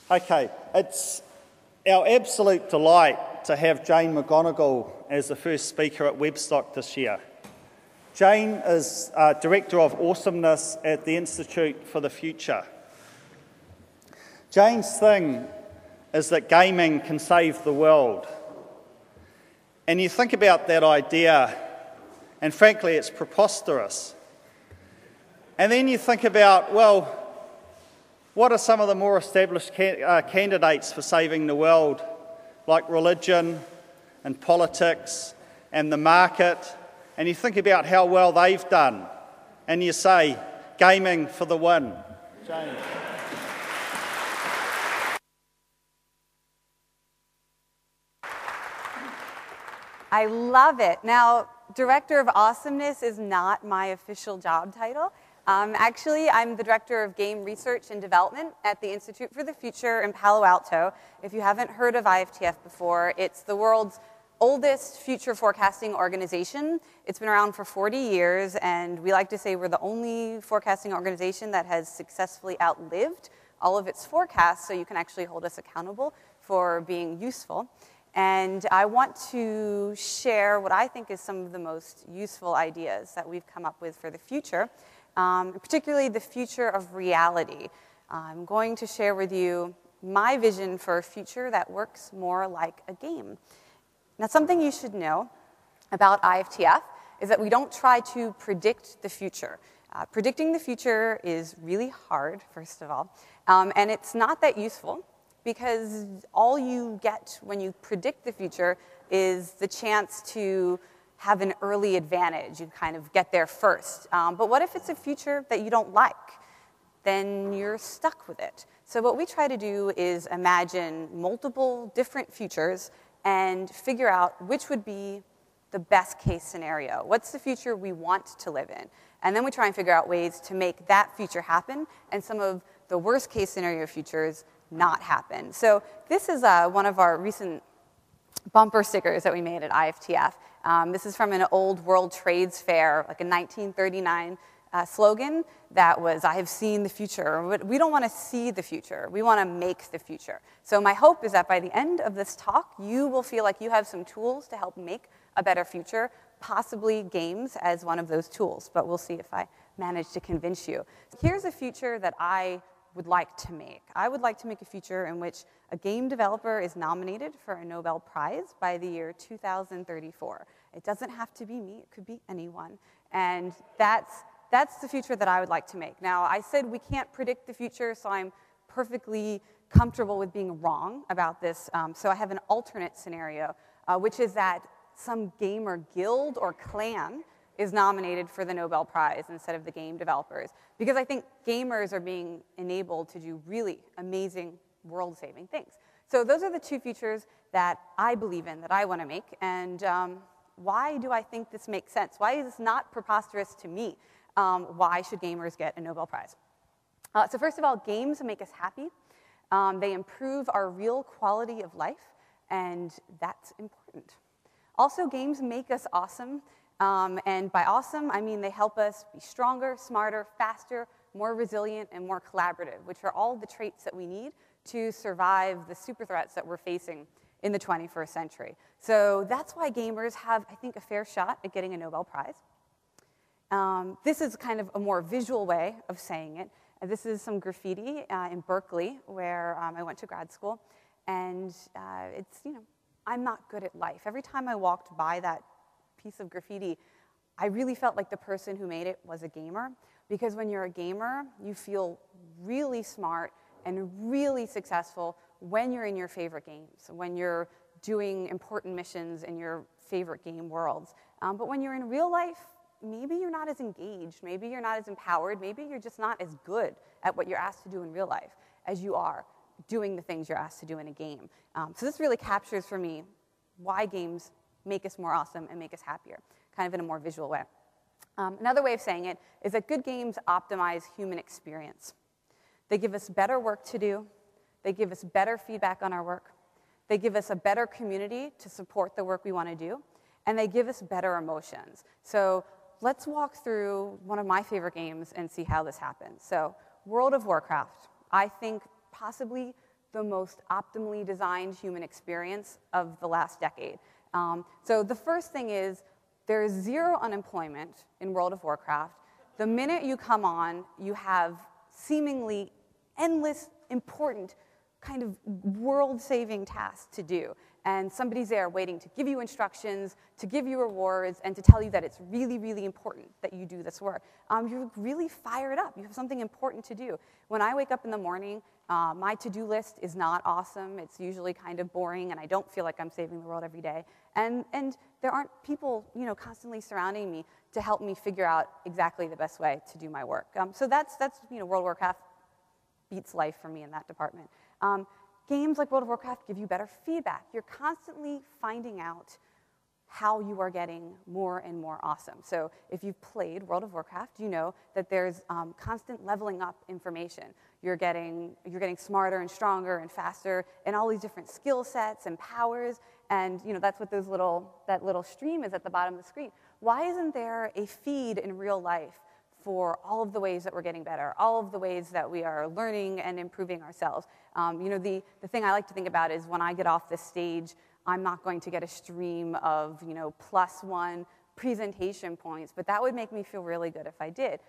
Okay, it's our absolute delight to have Jane McGonigal as the first speaker at Webstock this year. Jane is Director of Awesomeness at the Institute for the Future. Jane's thing is that gaming can save the world. And you think about that idea, and frankly, it's preposterous. And then you think about, well, what are some of the more established candidates for saving the world, like religion and politics and the market? And you think about how well they've done, and you say, gaming for the win. Jane. I love it. Now, Director of Awesomeness is not my official job title. Actually, I'm the Director of Game Research and Development at the Institute for the Future in Palo Alto. If you haven't heard of IFTF before, it's the world's oldest future forecasting organization. It's been around for 40 years, and we like to say we're the only forecasting organization that has successfully outlived all of its forecasts, so you can actually hold us accountable for being useful. And I want to share what I think is some of the most useful ideas that we've come up with for the future, particularly the future of reality. I'm going to share with you my vision for a future that works more like a game. Now, something you should know about IFTF is that we don't try to predict the future. Predicting the future is really hard, first of all, and it's not that useful, because all you get when you predict the future is the chance to have an early advantage. You kind of get there first. But what if it's a future that you don't like? Then you're stuck with it. So what we try to do is imagine multiple different futures and figure out which would be the best case scenario. What's the future we want to live in? And then we try and figure out ways to make that future happen and some of the worst case scenario futures not happen. So this is one of our recent bumper stickers that we made at IFTF. This is from an old World Trades Fair, like a 1939 slogan that was, "I have seen the future." But we don't want to see the future. We want to make the future. So my hope is that by the end of this talk, you will feel like you have some tools to help make a better future, possibly games as one of those tools. But we'll see if I manage to convince you. Here's a future that I would like to make. I would like to make a future in which a game developer is nominated for a Nobel Prize by the year 2034. It doesn't have to be me, it could be anyone. And that's the future that I would like to make. Now, I said we can't predict the future, so I'm perfectly comfortable with being wrong about this. So I have an alternate scenario, which is that some gamer guild or clan is nominated for the Nobel Prize instead of the game developers. Because I think gamers are being enabled to do really amazing world-saving things. So those are the two futures that I believe in, that I want to make. And why do I think this makes sense? Why is this not preposterous to me? Why should gamers get a Nobel Prize? So first of all, games make us happy. They improve our real quality of life, and that's important. Also, games make us awesome. And by awesome, I mean they help us be stronger, smarter, faster, more resilient, and more collaborative, which are all the traits that we need to survive the super threats that we're facing in the 21st century. So that's why gamers have, I think, a fair shot at getting a Nobel Prize. This is kind of a more visual way of saying it. This is some graffiti in Berkeley, where I went to grad school. And it's, I'm not good at life. Every time I walked by that piece of graffiti, I really felt like the person who made it was a gamer, because when you're a gamer, you feel really smart and really successful when you're in your favorite games, when you're doing important missions in your favorite game worlds. But when you're in real life, maybe you're not as engaged, maybe you're not as empowered, maybe you're just not as good at what you're asked to do in real life as you are doing the things you're asked to do in a game. So this really captures for me why games make us more awesome and make us happier, kind of in a more visual way. Another way of saying it is that good games optimize human experience. They give us better work to do. They give us better feedback on our work. They give us a better community to support the work we want to do. And they give us better emotions. So let's walk through one of my favorite games and see how this happens. So World of Warcraft, I think possibly the most optimally designed human experience of the last decade. So the first thing is there is zero unemployment in World of Warcraft. The minute you come on, you have seemingly endless, important, kind of world-saving tasks to do. And somebody's there waiting to give you instructions, to give you rewards, and to tell you that it's really, really important that you do this work. You're really fired up. You have something important to do. When I wake up in the morning, my to-do list is not awesome. It's usually kind of boring, and I don't feel like I'm saving the world every day. And there aren't people, constantly surrounding me to help me figure out exactly the best way to do my work. So that's World of Warcraft beats life for me in that department. Games like World of Warcraft give you better feedback. You're constantly finding out how you are getting more and more awesome. So if you've played World of Warcraft, you know that there's constant leveling up information. You're getting smarter and stronger and faster in all these different skill sets and powers, and that's what that little stream is at the bottom of the screen. Why isn't there a feed in real life for all of the ways that we're getting better, all of the ways that we are learning and improving ourselves? The thing I like to think about is when I get off this stage, I'm not going to get a stream of, +1 presentation points, but that would make me feel really good if I did.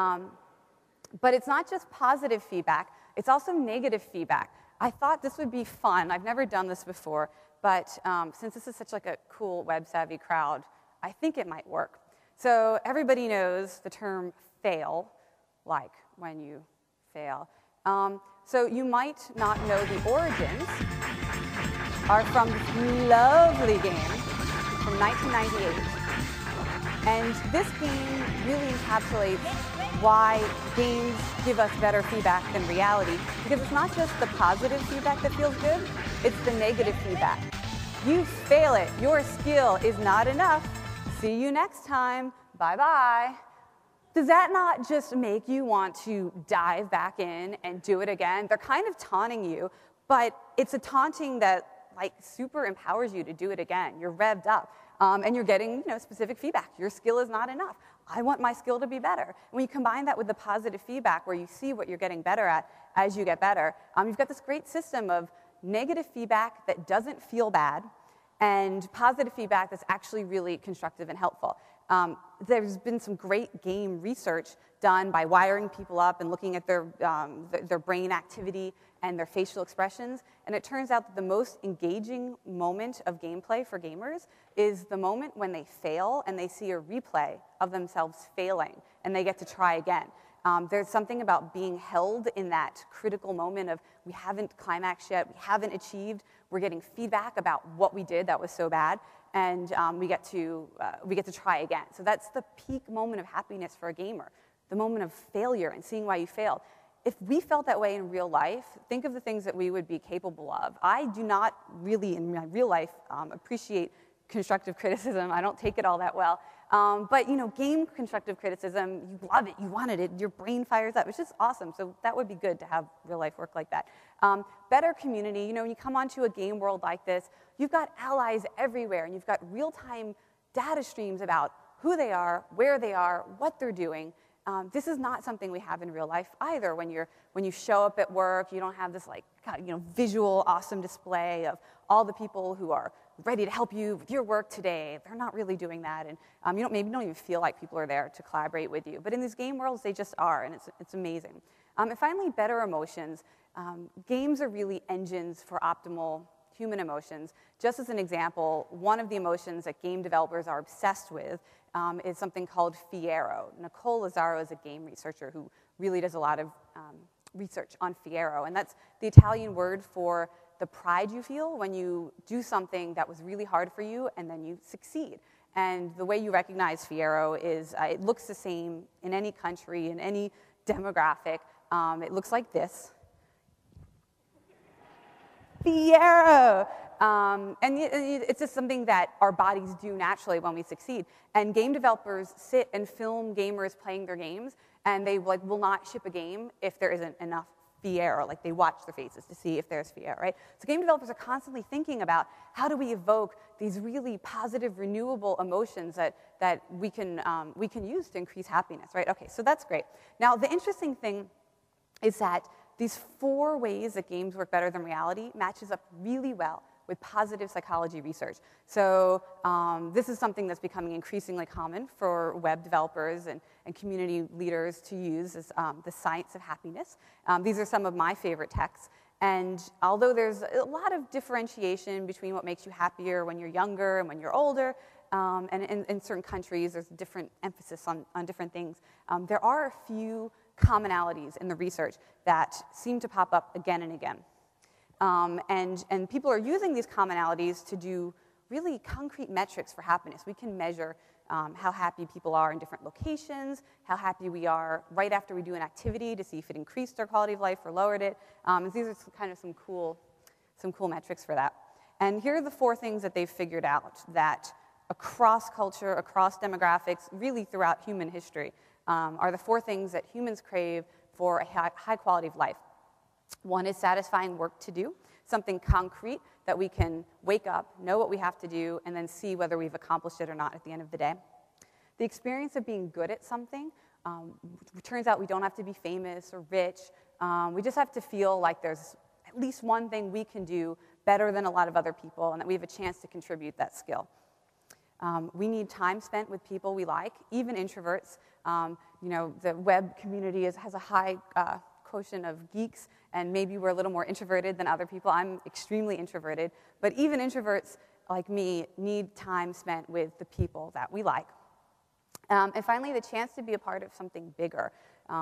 But it's not just positive feedback, it's also negative feedback. I thought this would be fun. I've never done this before, but since this is such like a cool web-savvy crowd, I think it might work. So everybody knows the term fail, like when you fail. So you might not know the origins are from this lovely game from 1998. And this game really encapsulates why games give us better feedback than reality, because it's not just the positive feedback that feels good, it's the negative feedback. You fail it, your skill is not enough. See you next time, bye-bye. Does that not just make you want to dive back in and do it again? They're kind of taunting you, but it's a taunting that super empowers you to do it again. You're revved up, and you're getting specific feedback. Your skill is not enough. I want my skill to be better. And when you combine that with the positive feedback where you see what you're getting better at as you get better, you've got this great system of negative feedback that doesn't feel bad and positive feedback that's actually really constructive and helpful. There's been some great game research done by wiring people up and looking at their brain activity and their facial expressions, and it turns out that the most engaging moment of gameplay for gamers is the moment when they fail and they see a replay of themselves failing and they get to try again. There's something about being held in that critical moment of we haven't climaxed yet, we haven't achieved, we're getting feedback about what we did that was so bad, and we get to try again. So that's the peak moment of happiness for a gamer, the moment of failure and seeing why you failed. If we felt that way in real life, think of the things that we would be capable of. I do not really, in my real life, appreciate constructive criticism. I don't take it all that well. But game constructive criticism, you love it, you wanted it, your brain fires up. It's just awesome. So that would be good to have real life work like that. Better community, when you come onto a game world like this, you've got allies everywhere, and you've got real-time data streams about who they are, where they are, what they're doing. This is not something we have in real life either. When you show up at work, you don't have this visual awesome display of all the people who are ready to help you with your work today. They're not really doing that, and maybe you don't even feel like people are there to collaborate with you. But in these game worlds, they just are, and it's amazing. And finally, better emotions. Games are really engines for optimal human emotions. Just as an example, one of the emotions that game developers are obsessed with is something called Fiero. Nicole Lazzaro is a game researcher who really does a lot of research on Fiero, and that's the Italian word for the pride you feel when you do something that was really hard for you and then you succeed. And the way you recognize Fiero is it looks the same in any country, in any demographic. It looks like this. Fiero! And it's just something that our bodies do naturally when we succeed. And game developers sit and film gamers playing their games, and they will not ship a game if there isn't enough Fiero. They watch their faces to see if there's Fiero, right? So game developers are constantly thinking about how do we evoke these really positive, renewable emotions that we can use to increase happiness, right? Okay, so that's great. Now, the interesting thing is that these 4 ways that games work better than reality matches up really well with positive psychology research. So this is something that's becoming increasingly common for web developers and community leaders to use as the science of happiness. These are some of my favorite texts. And although there's a lot of differentiation between what makes you happier when you're younger and when you're older, and in certain countries there's different emphasis on different things, there are a few commonalities in the research that seem to pop up again and again. And people are using these commonalities to do really concrete metrics for happiness. We can measure how happy people are in different locations, how happy we are right after we do an activity to see if it increased our quality of life or lowered it. These are kind of some cool metrics for that. And here are the 4 things that they've figured out that across culture, across demographics, really throughout human history, are the 4 things that humans crave for a high quality of life. 1 is satisfying work to do, something concrete that we can wake up, know what we have to do, and then see whether we've accomplished it or not at the end of the day. The experience of being good at something, it turns out we don't have to be famous or rich. We just have to feel like there's at least one thing we can do better than a lot of other people and that we have a chance to contribute that skill. We need time spent with people we like, even introverts. The web community has a high quotient of geeks, and maybe we're a little more introverted than other people. I'm extremely introverted, but even introverts like me need time spent with the people that we like. And finally, the chance to be a part of something bigger,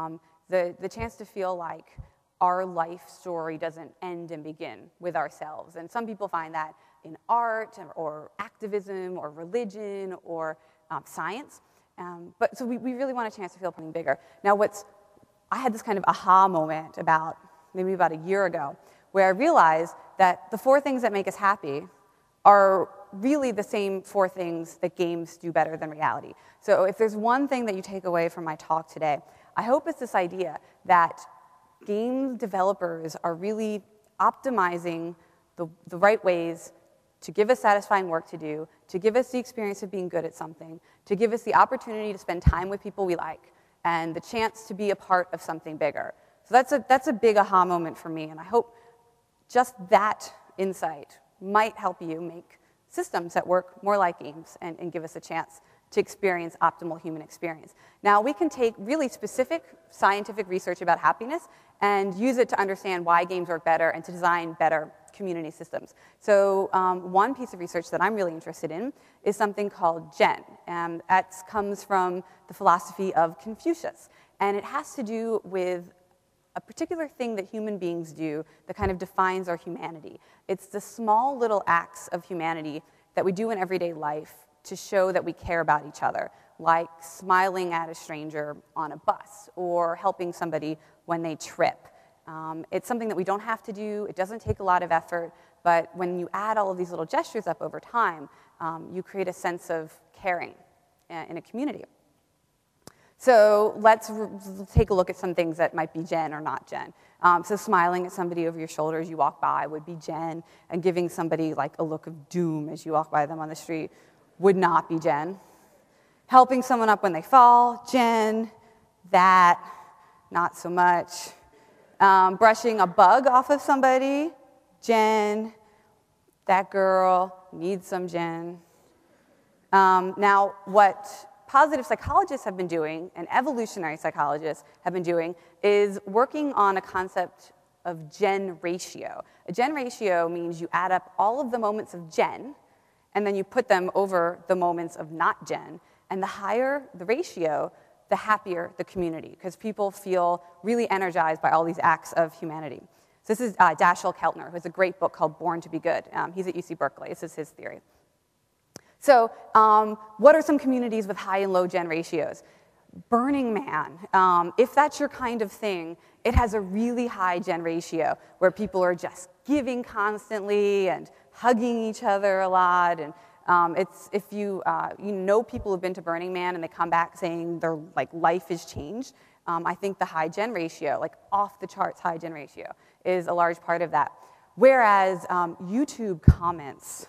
the chance to feel like our life story doesn't end and begin with ourselves. And some people find that in art or activism or religion or science. So we really want a chance to feel something bigger. Now, I had this kind of aha moment maybe about a year ago, where I realized that the 4 things that make us happy are really the same 4 things that games do better than reality. So if there's one thing that you take away from my talk today, I hope it's this idea that game developers are really optimizing the right ways to give us satisfying work to do, to give us the experience of being good at something, to give us the opportunity to spend time with people we like, and the chance to be a part of something bigger. So that's a big aha moment for me, and I hope just that insight might help you make systems that work more like games and give us a chance to experience optimal human experience. Now, we can take really specific scientific research about happiness and use it to understand why games work better and to design better community systems. So one piece of research that I'm really interested in is something called Gen. And that comes from the philosophy of Confucius. And it has to do with a particular thing that human beings do that kind of defines our humanity. It's the small little acts of humanity that we do in everyday life to show that we care about each other, like smiling at a stranger on a bus or helping somebody when they trip. It's something that we don't have to do. It doesn't take a lot of effort, but when you add all of these little gestures up over time, you create a sense of caring in a community. So let's take a look at some things that might be Gen or not Gen. So smiling at somebody over your shoulder as you walk by would be Gen, and giving somebody like a look of doom as you walk by them on the street would not be Gen. Helping someone up when they fall, Gen. That, not so much. Brushing a bug off of somebody, Gen. That girl needs some Gen. Now, what positive psychologists have been doing, and evolutionary psychologists have been doing, is working on a concept of Gen ratio. A Gen ratio means you add up all of the moments of Gen, and then you put them over the moments of not Gen. And the higher the ratio, the happier the community, because people feel really energized by all these acts of humanity. So this is Dashiell Keltner, who has a great book called Born to be Good. He's at UC Berkeley. This is his theory. So what are some communities with high and low Gen ratios? Burning Man, if that's your kind of thing, it has a really high Gen ratio where people are just giving constantly and hugging each other a lot. And it's if you know people who've been to Burning Man and they come back saying their life is changed, I think the high Gen ratio, off the charts high Gen ratio, is a large part of that. Whereas YouTube comments,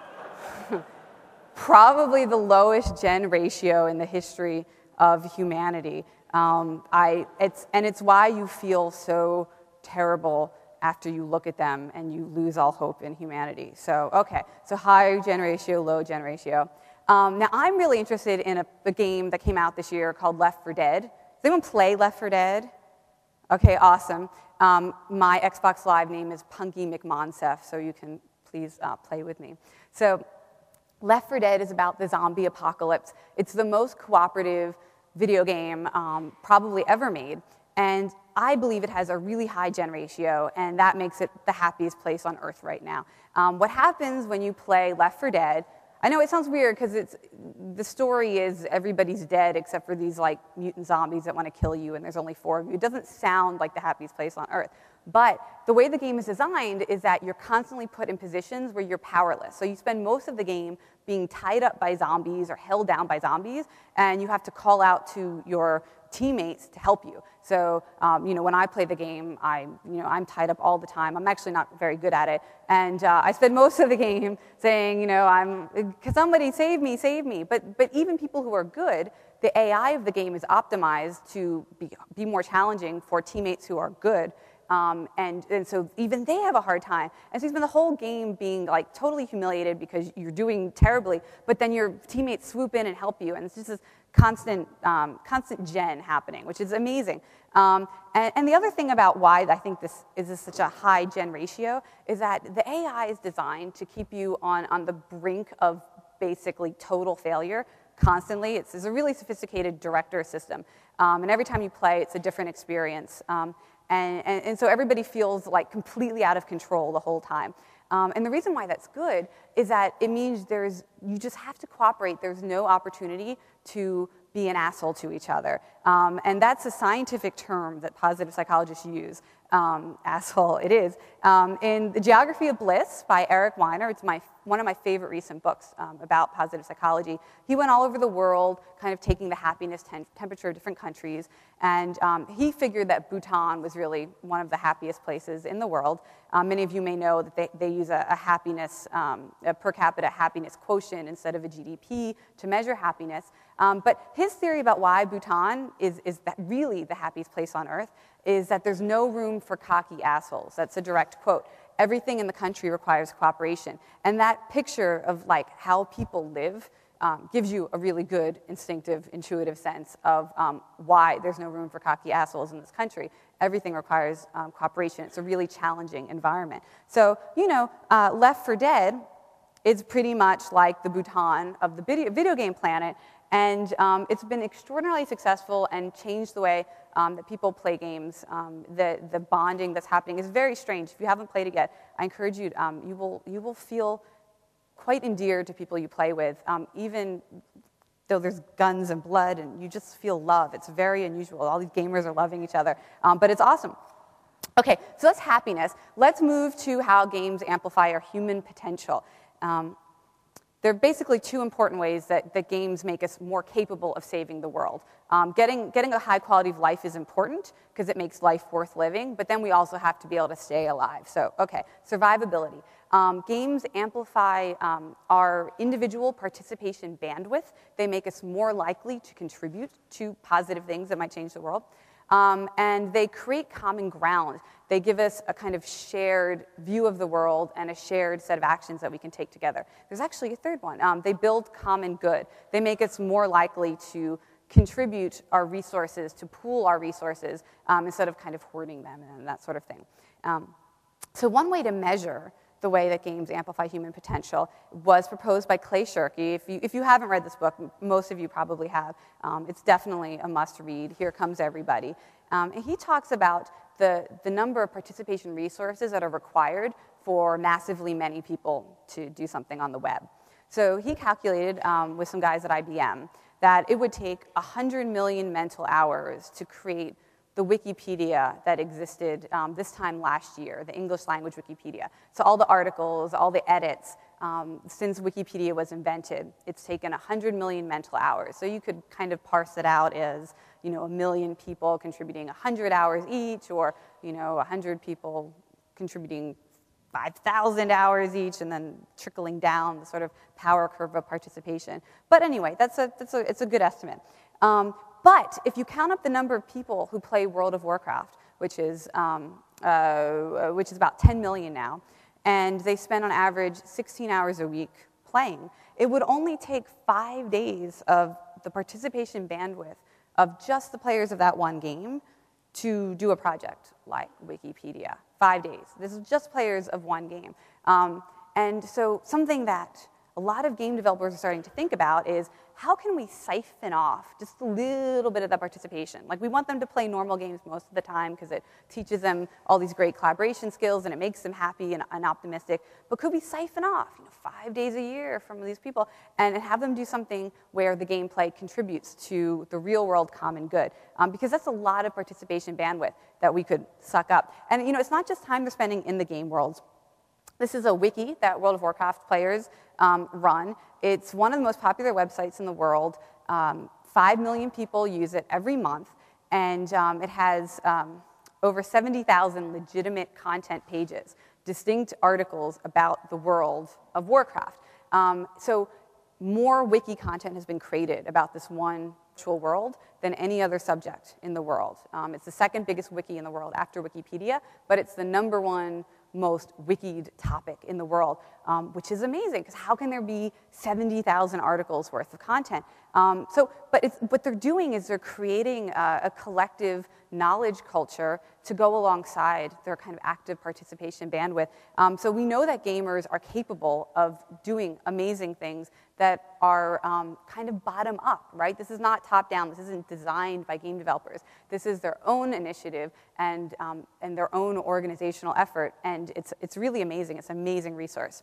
probably the lowest Gen ratio in the history of humanity. It's why you feel so terrible after you look at them and you lose all hope in humanity. So, okay, so high gen ratio, low gen ratio. Now, I'm really interested in a game that came out this year called Left 4 Dead. Does anyone play Left 4 Dead? Okay, awesome. My Xbox Live name is Punky McMonsef, so you can please play with me. So, Left 4 Dead is about the zombie apocalypse. It's the most cooperative video game probably ever made. And I believe it has a really high gen ratio, and that makes it the happiest place on Earth right now. What happens when you play Left 4 Dead, I know it sounds weird because the story is everybody's dead except for these like mutant zombies that want to kill you, and there's only 4 of you. It doesn't sound like the happiest place on Earth. But the way the game is designed is that you're constantly put in positions where you're powerless. So you spend most of the game being tied up by zombies or held down by zombies, and you have to call out to your teammates to help you. So, when I play the game, I'm tied up all the time. I'm actually not very good at it. And I spend most of the game saying, somebody save me, save me. But even people who are good, the AI of the game is optimized to be more challenging for teammates who are good. And so even they have a hard time. And so you spend the whole game being like totally humiliated because you're doing terribly, but then your teammates swoop in and help you. And it's just this constant gen happening, which is amazing. And the other thing about why I think this is such a high gen ratio is that the AI is designed to keep you on the brink of basically total failure constantly. It's a really sophisticated director system. And every time you play, it's a different experience. And so everybody feels like completely out of control the whole time. And the reason why that's good is that it means you just have to cooperate. There's no opportunity to be an asshole to each other. And that's a scientific term that positive psychologists use. Asshole, it is. In The Geography of Bliss by Eric Weiner, it's one of my favorite recent books about positive psychology. He went all over the world, kind of taking the happiness temperature of different countries, and he figured that Bhutan was really one of the happiest places in the world. Many of you may know that they use a per capita happiness quotient instead of a GDP to measure happiness. But his theory about why Bhutan is that really the happiest place on Earth is that there's no room for cocky assholes. That's a direct quote. Everything in the country requires cooperation. And that picture of like how people live gives you a really good instinctive, intuitive sense of why there's no room for cocky assholes in this country. Everything requires cooperation. It's a really challenging environment. So, Left 4 Dead is pretty much like the Bhutan of the video game planet. And it's been extraordinarily successful and changed the way that people play games. The bonding that's happening is very strange. If you haven't played it yet, I encourage you. You will feel quite endeared to people you play with, even though there's guns and blood, and you just feel love. It's very unusual. All these gamers are loving each other, but it's awesome. Okay, so that's happiness. Let's move to how games amplify our human potential. There are basically 2 important ways that games make us more capable of saving the world. Getting a high quality of life is important because it makes life worth living, but then we also have to be able to stay alive. So, okay, survivability. Games amplify our individual participation bandwidth. They make us more likely to contribute to positive things that might change the world. And they create common ground. They give us a kind of shared view of the world and a shared set of actions that we can take together. There's actually a third one. They build common good. They make us more likely to contribute our resources, to pool our resources, instead of kind of hoarding them and that sort of thing. So one way to measure the way that games amplify human potential was proposed by Clay Shirky. If you haven't read this book, most of you probably have. It's definitely a must-read. Here Comes Everybody. And he talks about the number of participation resources that are required for massively many people to do something on the web. So he calculated with some guys at IBM that it would take 100 million mental hours to create the Wikipedia that existed this time last year, the English language Wikipedia. So all the articles, all the edits, since Wikipedia was invented, it's taken 100 million mental hours. So you could kind of parse it out as, 1 million people contributing 100 hours each, or, 100 people contributing 5,000 hours each, and then trickling down the sort of power curve of participation. But anyway, it's a good estimate. But if you count up the number of people who play World of Warcraft, which is which is about 10 million now, and they spend on average 16 hours a week playing. It would only take 5 days of the participation bandwidth of just the players of that one game to do a project like Wikipedia. 5 days. This is just players of one game. And so something that a lot of game developers are starting to think about is, how can we siphon off just a little bit of that participation? Like, we want them to play normal games most of the time because it teaches them all these great collaboration skills and it makes them happy and optimistic. But could we siphon off 5 days a year from these people and have them do something where the gameplay contributes to the real world common good? Because that's a lot of participation bandwidth that we could suck up. And it's not just time they're spending in the game worlds. This is a wiki that World of Warcraft players run. It's one of the most popular websites in the world. 5 million people use it every month, and it has over 70,000 legitimate content pages, distinct articles about the world of Warcraft. So more wiki content has been created about this one virtual world than any other subject in the world. It's the second biggest wiki in the world after Wikipedia, but it's the number 1 most wikied topic in the world, which is amazing, because how can there be 70,000 articles worth of content? But what they're doing is they're creating a collective knowledge culture to go alongside their kind of active participation bandwidth. So we know that gamers are capable of doing amazing things that are kind of bottom up, right? This is not top down. This isn't designed by game developers. This is their own initiative and their own organizational effort, and it's really amazing. It's an amazing resource.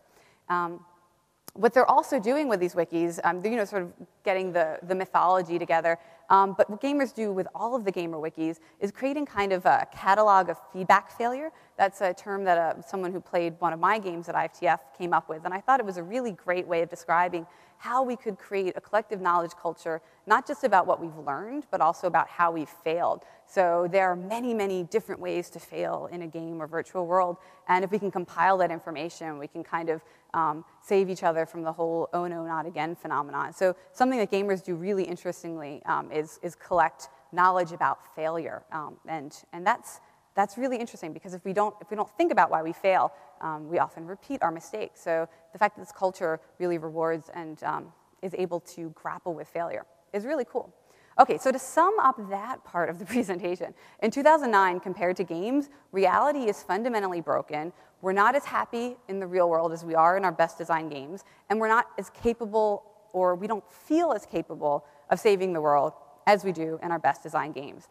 What they're also doing with these wikis, they're sort of getting the mythology together. But what gamers do with all of the gamer wikis is creating kind of a catalog of feedback failure. That's a term that someone who played one of my games at IFTF came up with. And I thought it was a really great way of describing how we could create a collective knowledge culture, not just about what we've learned, but also about how we've failed. So there are many, many different ways to fail in a game or virtual world. And if we can compile that information, we can kind of save each other from the whole "oh no, not again" phenomenon. So something that gamers do really interestingly is collect knowledge about failure, and that's really interesting, because if we don't think about why we fail, we often repeat our mistakes. So the fact that this culture really rewards and is able to grapple with failure is really cool. Okay, so to sum up that part of the presentation, in 2009, compared to games, reality is fundamentally broken. We're not as happy in the real world as we are in our best designed games, and we're not as capable, or we don't feel as capable of saving the world as we do in our best designed games.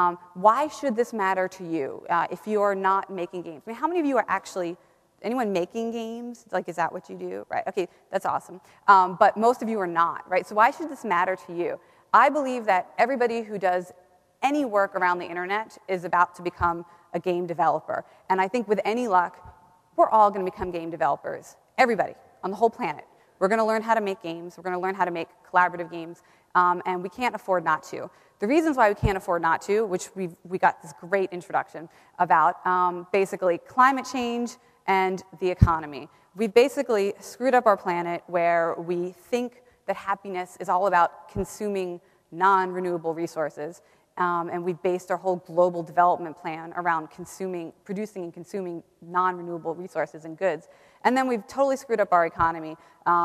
Why should this matter to you if you are not making games? I mean, how many of you are actually, anyone making games? Like, is that what you do? Right, okay, that's awesome. But most of you are not, right? So why should this matter to you? I believe that everybody who does any work around the internet is about to become a game developer. And I think with any luck, we're all going to become game developers. Everybody on the whole planet. We're going to learn how to make games. We're going to learn how to make collaborative games. And we can't afford not to. The reasons why we can't afford not to, which we got this great introduction about, basically climate change and the economy. We've basically screwed up our planet where we think that happiness is all about consuming non-renewable resources. And we've based our whole global development plan around producing and consuming non-renewable resources and goods. And then we've totally screwed up our economy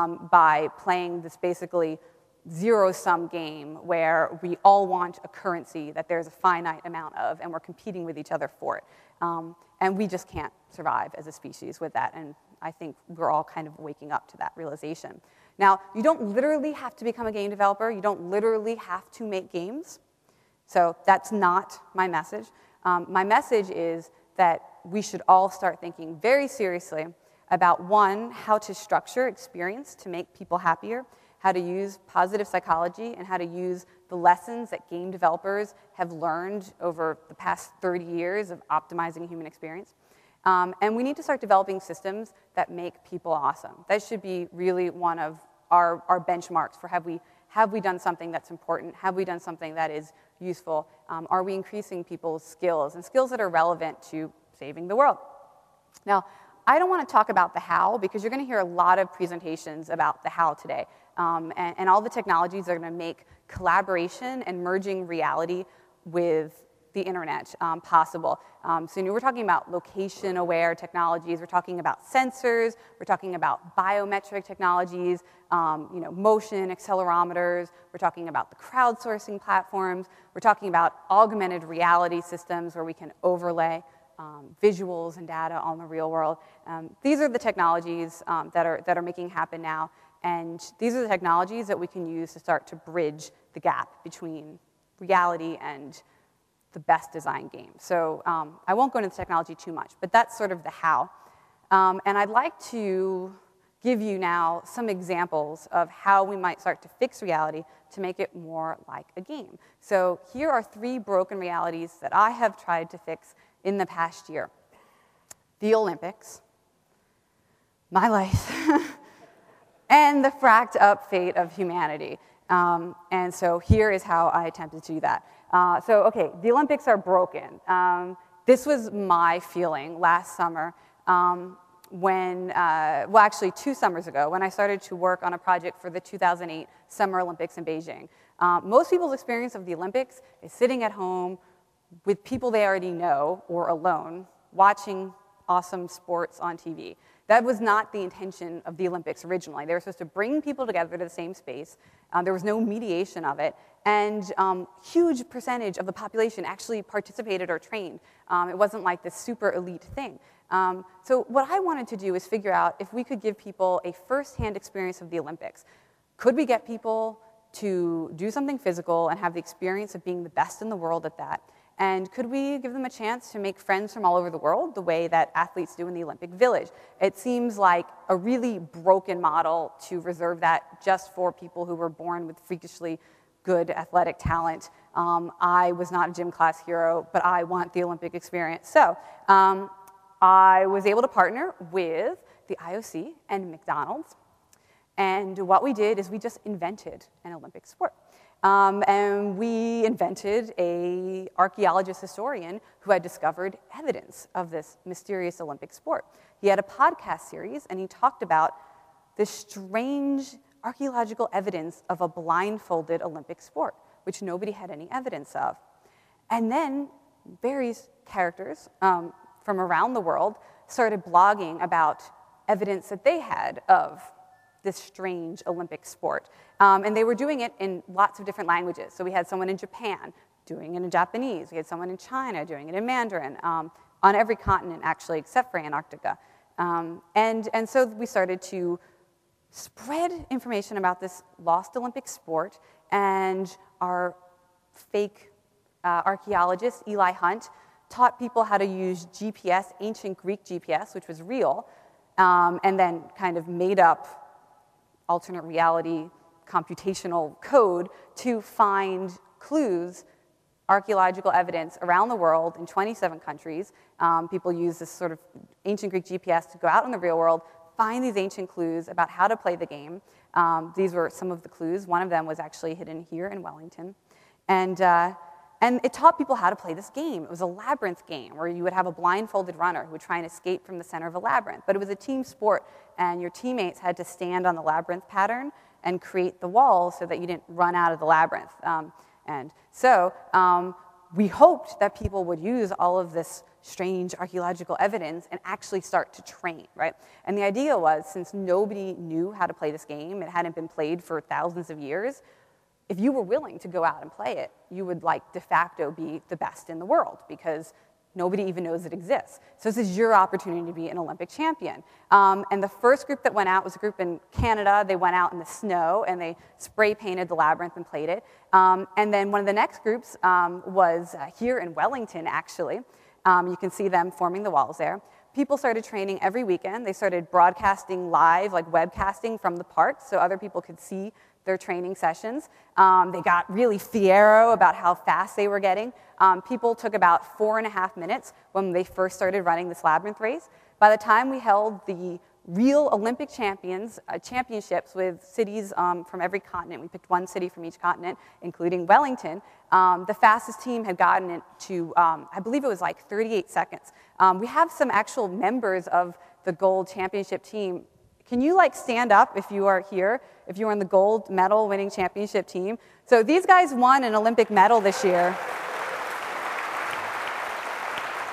by playing this basically zero-sum game where we all want a currency that there's a finite amount of, and we're competing with each other for it. And we just can't survive as a species with that, and I think we're all kind of waking up to that realization. Now, you don't literally have to become a game developer. You don't literally have to make games. So that's not my message. My message is that we should all start thinking very seriously about, one, how to structure experience to make people happier, how to use positive psychology, and how to use the lessons that game developers have learned over the past 30 years of optimizing human experience. And we need to start developing systems that make people awesome. That should be really one of our benchmarks for have we done something that's important? Have we done something that is useful? Are we increasing people's skills, and skills that are relevant to saving the world? Now, I don't want to talk about the how, because you're going to hear a lot of presentations about the how today. And all the technologies that are going to make collaboration and merging reality with the internet possible. So we're talking about location-aware technologies, we're talking about sensors, we're talking about biometric technologies, motion accelerometers, we're talking about the crowdsourcing platforms, we're talking about augmented reality systems where we can overlay visuals and data on the real world. These are the technologies that are making happen now, and these are the technologies that we can use to start to bridge the gap between reality and the best designed game. So I won't go into the technology too much, but that's sort of the how. And I'd like to give you now some examples of how we might start to fix reality to make it more like a game. So here are 3 broken realities that I have tried to fix in the past year. The Olympics, my life, and the fracked up fate of humanity. And so here is how I attempted to do that. Okay, the Olympics are broken. This was my feeling last summer actually 2 summers ago, when I started to work on a project for the 2008 Summer Olympics in Beijing. Most people's experience of the Olympics is sitting at home with people they already know or alone, watching awesome sports on TV. That was not the intention of the Olympics originally. They were supposed to bring people together to the same space. There was no mediation of it. And huge percentage of the population actually participated or trained. It wasn't like this super elite thing. So what I wanted to do is figure out if we could give people a first-hand experience of the Olympics. Could we get people to do something physical and have the experience of being the best in the world at that? And could we give them a chance to make friends from all over the world the way that athletes do in the Olympic Village? It seems like a really broken model to reserve that just for people who were born with freakishly good athletic talent. I was not a gym class hero, but I want the Olympic experience. So I was able to partner with the IOC and McDonald's. And what we did is we just invented an Olympic sport. And we invented an archaeologist historian who had discovered evidence of this mysterious Olympic sport. He had a podcast series, and he talked about this strange archaeological evidence of a blindfolded Olympic sport, which nobody had any evidence of. And then various characters from around the world started blogging about evidence that they had of this strange Olympic sport. And they were doing it in lots of different languages. So we had someone in Japan doing it in Japanese. We had someone in China doing it in Mandarin, on every continent, actually, except for Antarctica. And so we started to spread information about this lost Olympic sport, and our fake archaeologist, Eli Hunt, taught people how to use GPS, ancient Greek GPS, which was real, and then kind of made up alternate reality computational code to find clues, archaeological evidence around the world in 27 countries. People use this sort of ancient Greek GPS to go out in the real world, find these ancient clues about how to play the game. These were some of the clues. One of them was actually hidden here in Wellington. And it taught people how to play this game. It was a labyrinth game where you would have a blindfolded runner who would try and escape from the center of a labyrinth. But it was a team sport, and your teammates had to stand on the labyrinth pattern and create the wall so that you didn't run out of the labyrinth. And so we hoped that people would use all of this strange archaeological evidence and actually start to train, right? And the idea was, since nobody knew how to play this game, it hadn't been played for thousands of years, if you were willing to go out and play it, you would de facto be the best in the world, because nobody even knows it exists. So this is your opportunity to be an Olympic champion. And the first group that went out was a group in Canada. They went out in the snow, and they spray painted the labyrinth and played it. And then one of the next groups was here in Wellington, actually. You can see them forming the walls there. People started training every weekend. They started broadcasting live, webcasting from the park, so other people could see their training sessions. They got really fiero about how fast they were getting. People took about 4.5 minutes when they first started running this labyrinth race. By the time we held the real Olympic championships with cities from every continent, we picked one city from each continent, including Wellington, the fastest team had gotten it to, I believe it was 38 seconds. We have some actual members of the gold championship team. Can you stand up if you are here, if you are in the gold medal winning championship team? So these guys won an Olympic medal this year.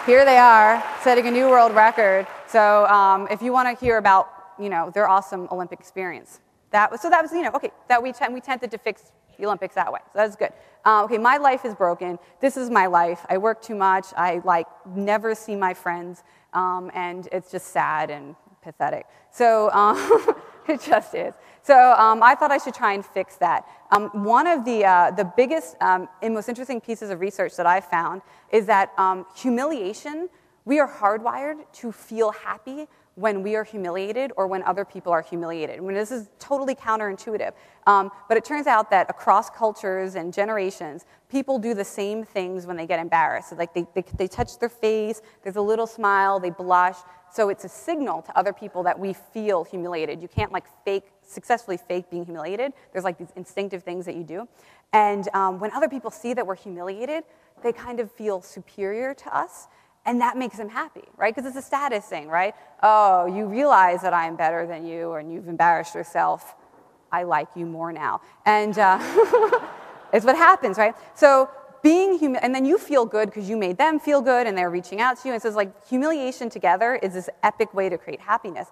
here they are, setting a new world record. So if you want to hear about, their awesome Olympic experience, that was, okay, that we tempted to fix the Olympics that way. So that's good. Okay, my life is broken. This is my life. I work too much. I never see my friends, and it's just sad and pathetic. So it just is. So I thought I should try and fix that. One of the biggest and most interesting pieces of research that I found is that humiliation, we are hardwired to feel happy when we are humiliated or when other people are humiliated. This is totally counterintuitive. But it turns out that across cultures and generations, people do the same things when they get embarrassed. So they touch their face, there's a little smile, they blush. So it's a signal to other people that we feel humiliated. You can't successfully fake being humiliated. There's these instinctive things that you do. And when other people see that we're humiliated, they kind of feel superior to us. And that makes them happy, right? Because it's a status thing, right? Oh, you realize that I'm better than you, and you've embarrassed yourself. I like you more now. And it's what happens, right? So and then you feel good because you made them feel good, and they're reaching out to you. And so it's humiliation together is this epic way to create happiness.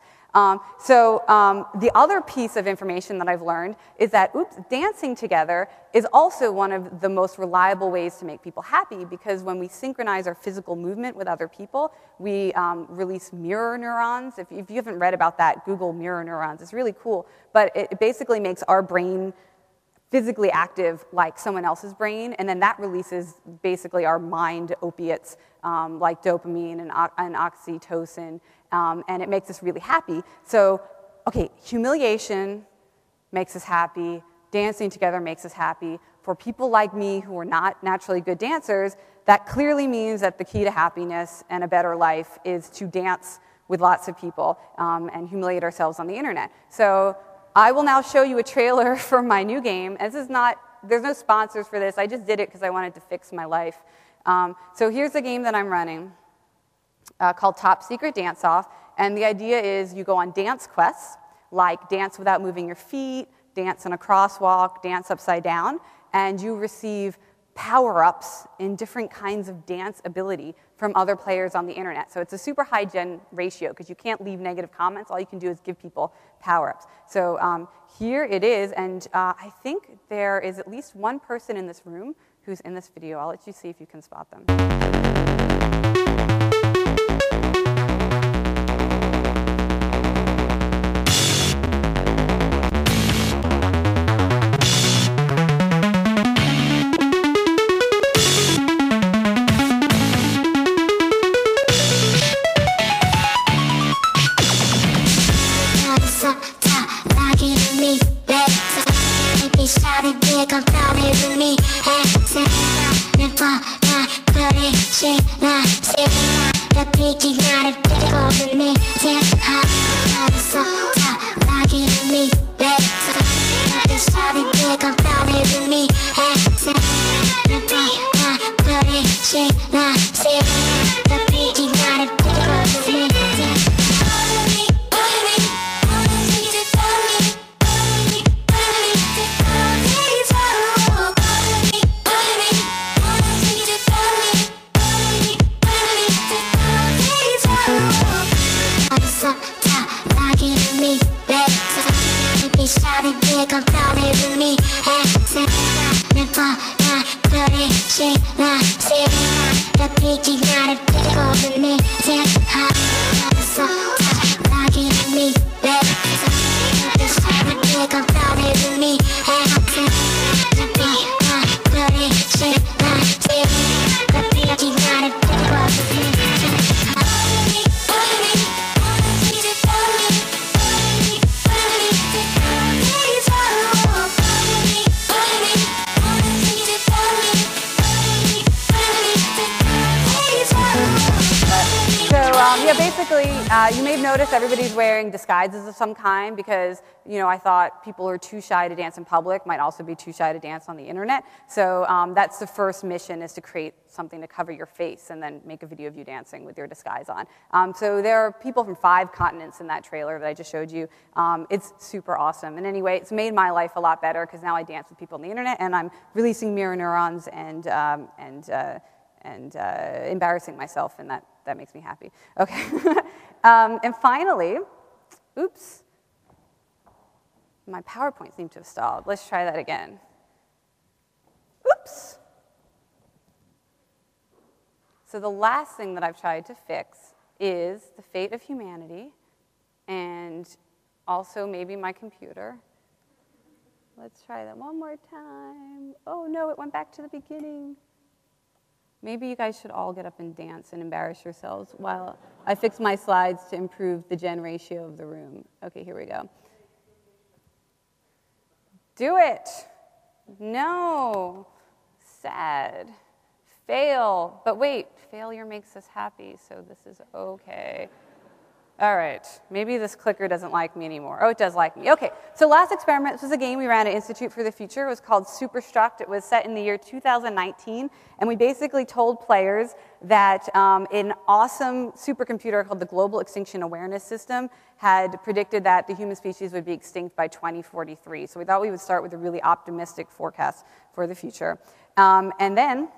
The other piece of information that I've learned is that, dancing together is also one of the most reliable ways to make people happy, because when we synchronize our physical movement with other people, we release mirror neurons. If you haven't read about that, Google mirror neurons. It's really cool. But it basically makes our brain physically active like someone else's brain, and then that releases basically our mind opiates like dopamine and oxytocin, and it makes us really happy. So, okay, humiliation makes us happy, dancing together makes us happy. For people like me who are not naturally good dancers, that clearly means that the key to happiness and a better life is to dance with lots of people and humiliate ourselves on the internet. So I will now show you a trailer for my new game. There's no sponsors for this. I just did it because I wanted to fix my life. So here's the game that I'm running called Top Secret Dance Off. And the idea is you go on dance quests, like dance without moving your feet, dance in a crosswalk, dance upside down, and you receive power-ups in different kinds of dance ability from other players on the internet. So it's a super high gen ratio because you can't leave negative comments. All you can do is give people power-ups. So here it is, and I think there is at least one person in this room who's in this video. I'll let you see if you can spot them. You may have noticed everybody's wearing disguises of some kind because, I thought people who are too shy to dance in public might also be too shy to dance on the internet. So that's the first mission, is to create something to cover your face and then make a video of you dancing with your disguise on. So there are people from 5 continents in that trailer that I just showed you. It's super awesome. And anyway, it's made my life a lot better because now I dance with people on the internet and I'm releasing mirror neurons and embarrassing myself, and that makes me happy. Okay. And finally, oops, my PowerPoint seemed to have stalled. Let's try that again. Oops. So the last thing that I've tried to fix is the fate of humanity, and also maybe my computer. Let's try that one more time. Oh no, it went back to the beginning. Maybe you guys should all get up and dance and embarrass yourselves while I fix my slides to improve the gen ratio of the room. Okay, here we go. Do it. No. Sad. Fail. But wait, failure makes us happy, so this is okay. All right, maybe this clicker doesn't like me anymore. Oh, it does like me. Okay, so last experiment, this was a game we ran at Institute for the Future. It was called Superstruct. It was set in the year 2019, and we basically told players that an awesome supercomputer called the Global Extinction Awareness System had predicted that the human species would be extinct by 2043. So we thought we would start with a really optimistic forecast for the future. And then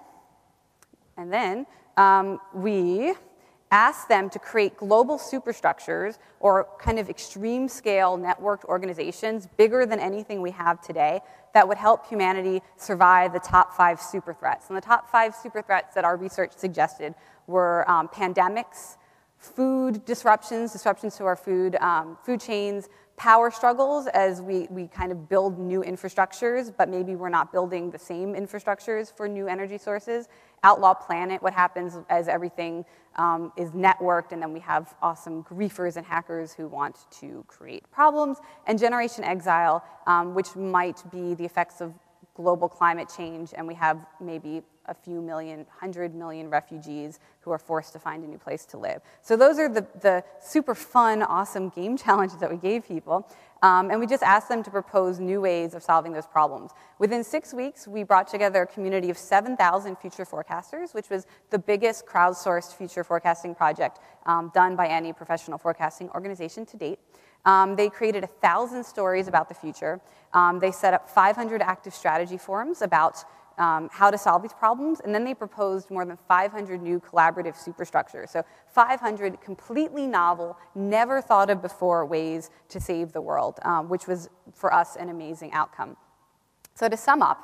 we asked them to create global superstructures or kind of extreme scale networked organizations bigger than anything we have today that would help humanity survive the top 5 super threats. And the top 5 super threats that our research suggested were pandemics, food disruptions to our food chains, power struggles as we kind of build new infrastructures, but maybe we're not building the same infrastructures for new energy sources. Outlaw planet, what happens as everything is networked, and then we have awesome griefers and hackers who want to create problems. And generation exile, which might be the effects of global climate change, and we have maybe a few million, 100 million refugees who are forced to find a new place to live. So those are the super fun, awesome game challenges that we gave people. And we just asked them to propose new ways of solving those problems. Within 6 weeks, we brought together a community of 7,000 future forecasters, which was the biggest crowdsourced future forecasting project done by any professional forecasting organization to date. They created 1,000 stories about the future. They set up 500 active strategy forums about how to solve these problems, and then they proposed more than 500 new collaborative superstructures. So 500 completely novel, never thought of before ways to save the world, which was, for us, an amazing outcome. So to sum up,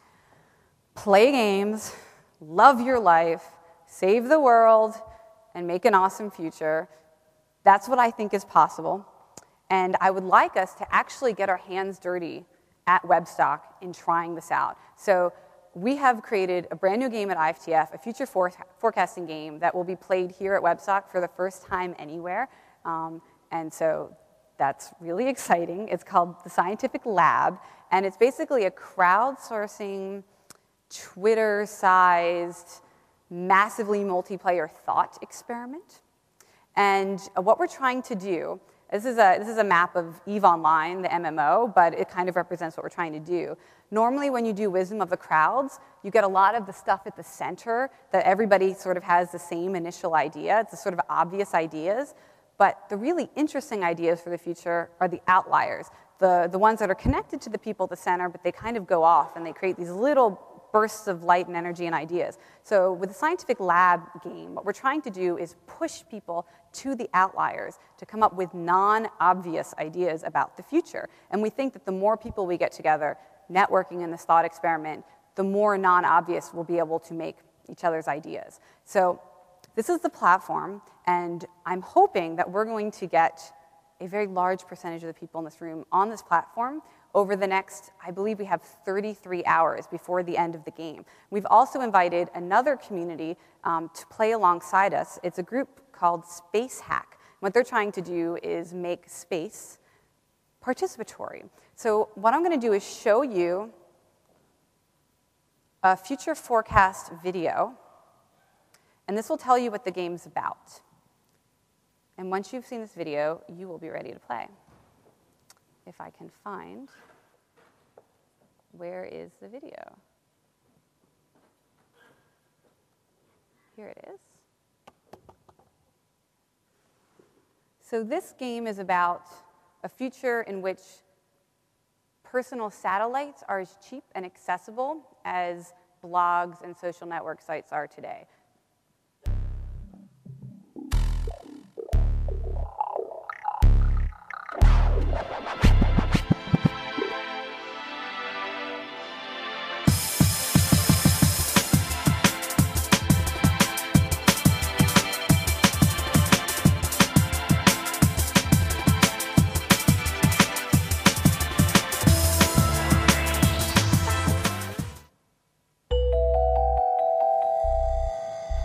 play games, love your life, save the world, and make an awesome future. That's what I think is possible. And I would like us to actually get our hands dirty at WebStock in trying this out. So we have created a brand new game at IFTF, a future forecasting game that will be played here at WebStock for the first time anywhere. And so that's really exciting. It's called The Scientific Lab, and it's basically a crowdsourcing, Twitter-sized, massively multiplayer thought experiment. And what we're trying to do, this is a map of EVE Online, the MMO, but it kind of represents what we're trying to do. Normally, when you do Wisdom of the Crowds, you get a lot of the stuff at the center that everybody sort of has the same initial idea. It's the sort of obvious ideas. But the really interesting ideas for the future are the outliers, the ones that are connected to the people at the center, but they kind of go off and they create these little bursts of light and energy and ideas. So with the Scientific Lab game, what we're trying to do is push people to the outliers to come up with non-obvious ideas about the future. And we think that the more people we get together networking in this thought experiment, the more non-obvious we'll be able to make each other's ideas. So this is the platform, and I'm hoping that we're going to get a very large percentage of the people in this room on this platform over the next, I believe we have 33 hours before the end of the game. We've also invited another community to play alongside us. It's a group called Space Hack. What they're trying to do is make space participatory. So what I'm going to do is show you a future forecast video, and this will tell you what the game's about. And once you've seen this video, you will be ready to play. If I can find, where is the video? Here it is. So this game is about a future in which personal satellites are as cheap and accessible as blogs and social network sites are today.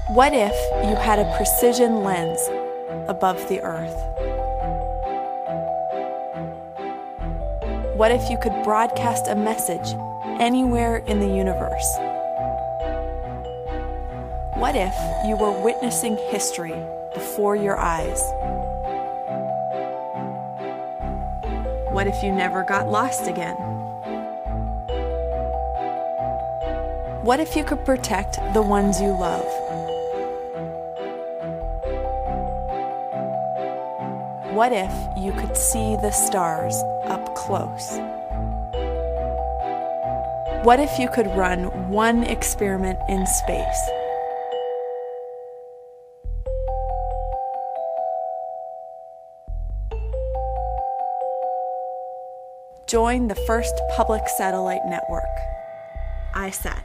What if you had a precision lens above the Earth? What if you could broadcast a message anywhere in the universe? What if you were witnessing history before your eyes? What if you never got lost again? What if you could protect the ones you love? What if you could see the stars up close? What if you could run one experiment in space? Join the first public satellite network, ISAT.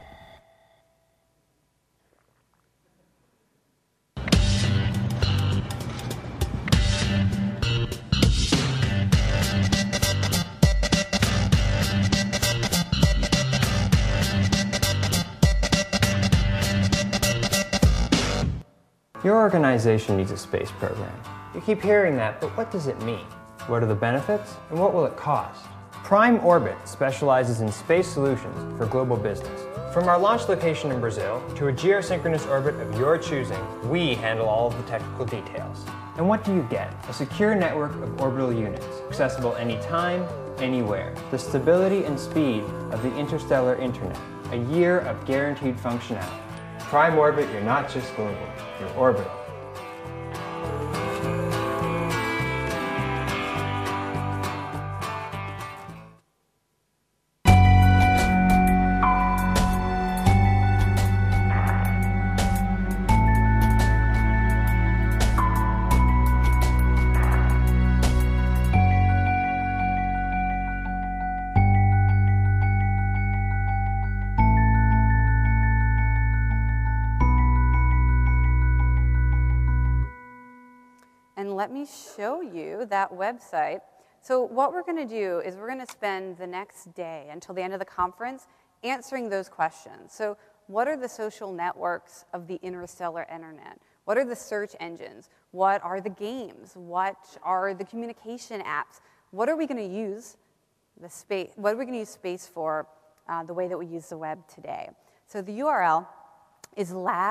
Your organization needs a space program. You keep hearing that, but what does it mean? What are the benefits, and what will it cost? Prime Orbit specializes in space solutions for global business. From our launch location in Brazil to a geosynchronous orbit of your choosing, we handle all of the technical details. And what do you get? A secure network of orbital units, accessible anytime, anywhere. The stability and speed of the interstellar internet. A year of guaranteed functionality. Prime Orbit, you're not just global, you're orbital. And let me show you that website. So what we're going to do is we're going to spend the next day until the end of the conference answering those questions. So what are the social networks of the interstellar internet? What are the search engines? What are the games? What are the communication apps? What are we going to use the space? What are we going to use space for the way that we use the web today? So the URL is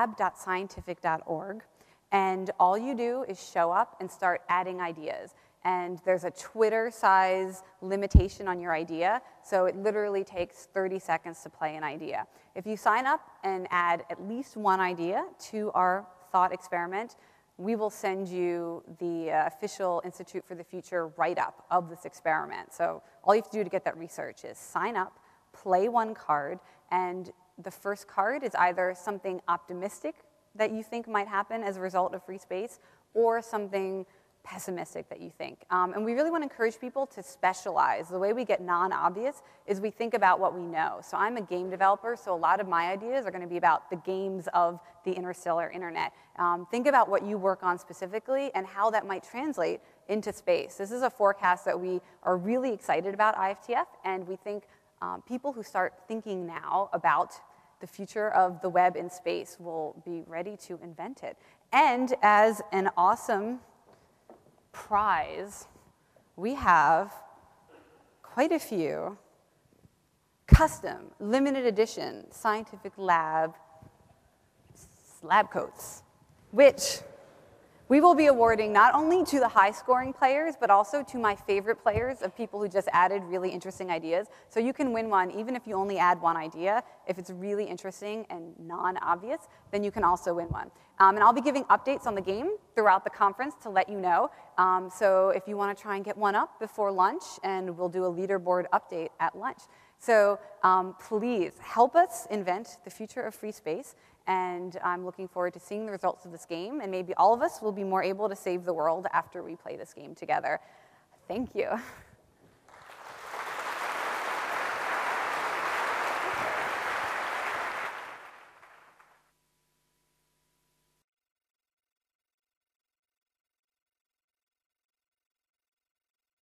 lab.scientific.org. And all you do is show up and start adding ideas. And there's a Twitter-size limitation on your idea, so it literally takes 30 seconds to play an idea. If you sign up and add at least one idea to our thought experiment, we will send you the official Institute for the Future write-up of this experiment. So all you have to do to get that research is sign up, play one card, and the first card is either something optimistic that you think might happen as a result of free space, or something pessimistic that you think. And we really want to encourage people to specialize. The way we get non-obvious is we think about what we know. So I'm a game developer, so a lot of my ideas are going to be about the games of the interstellar internet. Think about what you work on specifically and how that might translate into space. This is a forecast that we are really excited about IFTF, and we think people who start thinking now about the future of the web in space will be ready to invent it. And as an awesome prize, we have quite a few custom, limited edition scientific lab coats, which we will be awarding not only to the high-scoring players, but also to my favorite players of people who just added really interesting ideas. So you can win one even if you only add one idea. If it's really interesting and non-obvious, then you can also win one. And I'll be giving updates on the game throughout the conference to let you know. So if you want to try and get one up before lunch, and we'll do a leaderboard update at lunch. So please help us invent the future of free space. And I'm looking forward to seeing the results of this game, and maybe all of us will be more able to save the world after we play this game together. Thank you.